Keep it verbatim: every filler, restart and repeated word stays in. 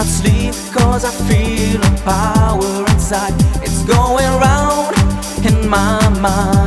cannot sleep, cause I feel a power inside. It's going round in my mind.